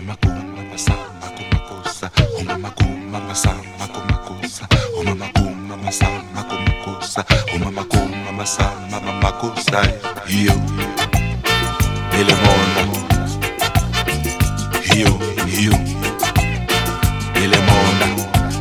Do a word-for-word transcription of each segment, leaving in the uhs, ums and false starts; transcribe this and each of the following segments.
mama kuma masama kumakosa, oh mama kuma masama kumakosa, oh mama kuma masama kumakosa, oh mama kuma masama mamakosa. Io nelle mondo, io io nelle mondo.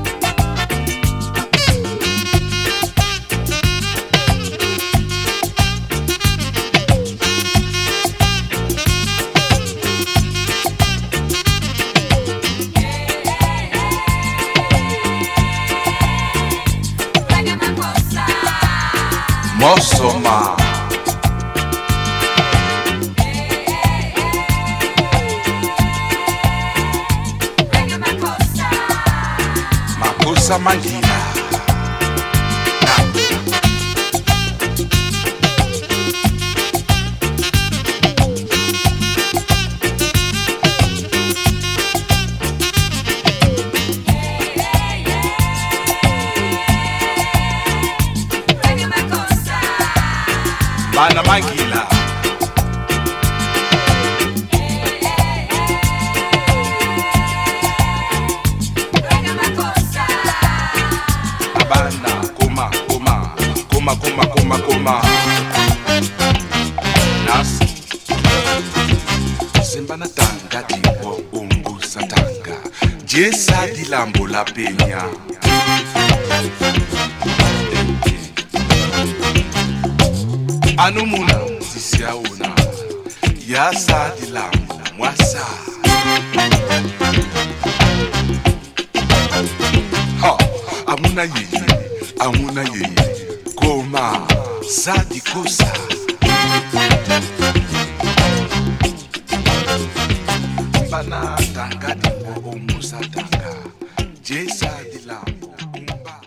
Mosoma Makosa Mangina Bana Mangila Abana Kuma Kuma Kuma Kuma Kuma Kuma Nas Simbana tanga tipo umbu satanga Jesa di lambo la peña Anumuna sisiauna Yasa di lambo mwasa Ha Amuna yeye Amuna yeye Koma Sadi kosa Bana tanga di po umusa tanga Jesa di lambo